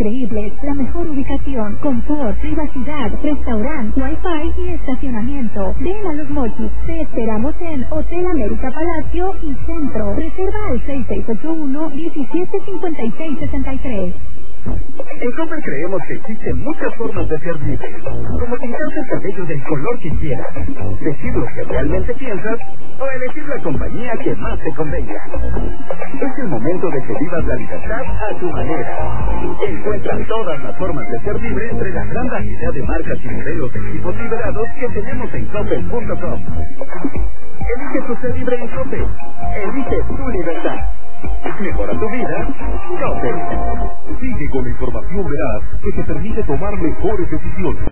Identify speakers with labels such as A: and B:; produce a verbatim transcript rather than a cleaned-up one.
A: increíbles, la mejor ubicación, confort, privacidad, restaurante, wifi y estacionamiento. Ven a Los Mochis, te esperamos en Hotel América Palacio y Centro. Reserva al seis seis ocho uno, diecisiete cincuenta y seis sesenta y tres.
B: En Coppel creemos que existen muchas formas de ser libre, como pintarte el cabello del color que quieras, decir lo que realmente piensas o elegir la compañía que más te convenga. Es el momento de que vivas la libertad a tu manera. Encuentra todas las formas de ser libre entre la gran variedad de marcas y modelos de equipos liberados que tenemos en Coppel punto com. Elige tu ser libre en Coppel. Elige tu libertad. Mejora tu vida, Coppel.
C: Sigue con la información veraz que te permite tomar mejores decisiones.